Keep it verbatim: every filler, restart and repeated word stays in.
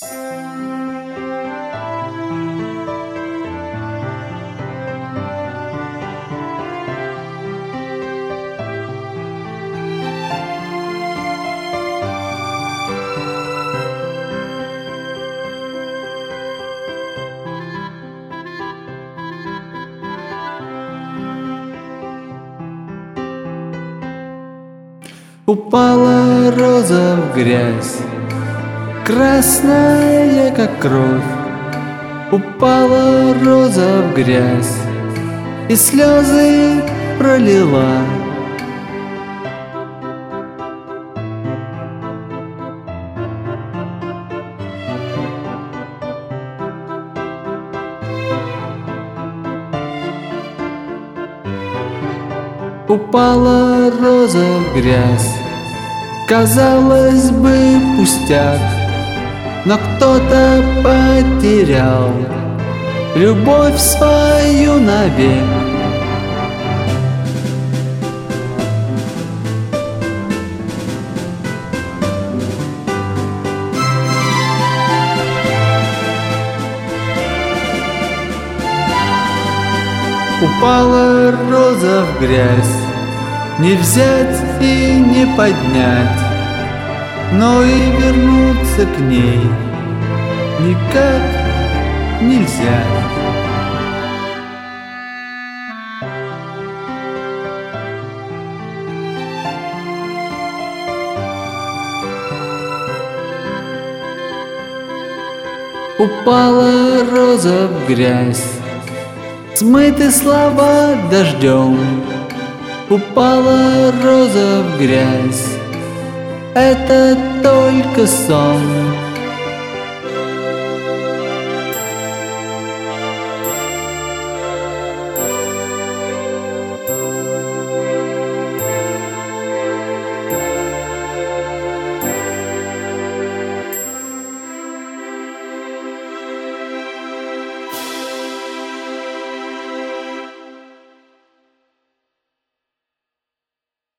Упала роза в грязь, красная, как кровь. Упала роза в грязь и слезы пролила. Упала роза в грязь, казалось бы, пустяк, но кто-то потерял любовь свою навек. Упала роза в грязь, не взять и не поднять, но и вернуться к ней никак нельзя. Упала роза в грязь, смыты слова дождем. Упала роза в грязь, это только сон.